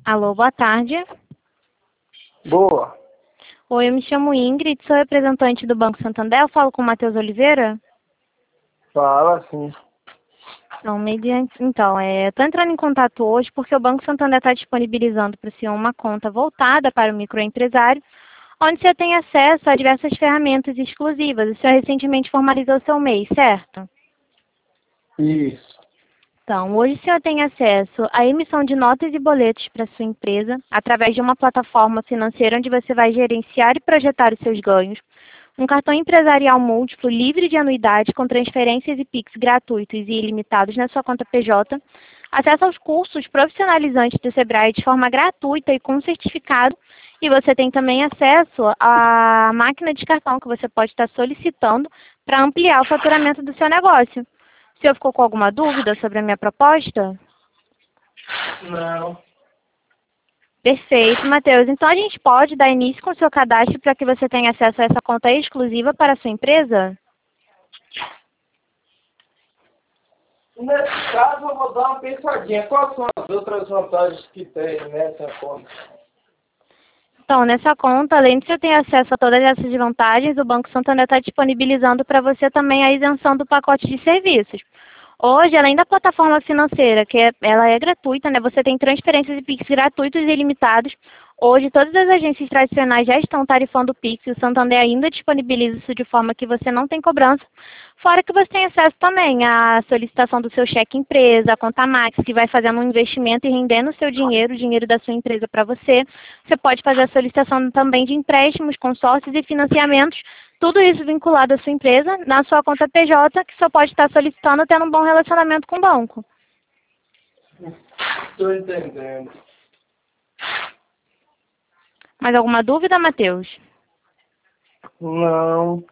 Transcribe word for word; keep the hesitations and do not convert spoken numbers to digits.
Alô, boa tarde. Boa. Oi, eu me chamo Ingrid, sou representante do Banco Santander. Eu falo com o Matheus Oliveira? Fala, sim. Não, mediante. Então, é, estou entrando em contato hoje porque o Banco Santander está disponibilizando para o senhor uma conta voltada para o microempresário, onde você tem acesso a diversas ferramentas exclusivas. O senhor recentemente formalizou seu M E I, certo? Isso. Então, hoje o senhor tem acesso à emissão de notas e boletos para sua empresa, através de uma plataforma financeira onde você vai gerenciar e projetar os seus ganhos, um cartão empresarial múltiplo livre de anuidade com transferências e Pix gratuitos e ilimitados na sua conta P J, acesso aos cursos profissionalizantes do Sebrae de forma gratuita e com certificado, e você tem também acesso à máquina de cartão que você pode estar solicitando para ampliar o faturamento do seu negócio. O senhor ficou com alguma dúvida sobre a minha proposta? Não. Perfeito, Matheus. Então a gente pode dar início com o seu cadastro para que você tenha acesso a essa conta exclusiva para a sua empresa? Nesse caso, eu vou dar uma pensadinha. Quais são as outras vantagens que tem nessa conta? Então, nessa conta, além de você ter acesso a todas essas vantagens, o Banco Santander está disponibilizando para você também a isenção do pacote de serviços. Hoje, além da plataforma financeira, que é, ela é gratuita, né? Você tem transferências e Pix gratuitos e ilimitados. Hoje, todas as agências tradicionais já estão tarifando o Pix e o Santander ainda disponibiliza isso de forma que você não tem cobrança. Fora que você tem acesso também à solicitação do seu cheque empresa, a conta Max, que vai fazendo um investimento e rendendo o seu dinheiro, o dinheiro da sua empresa para você. Você pode fazer a solicitação também de empréstimos, consórcios e financiamentos, tudo isso vinculado à sua empresa, na sua conta P J, que só pode estar solicitando tendo um bom relacionamento com o banco. Estou entendendo. Mais alguma dúvida, Matheus? Não.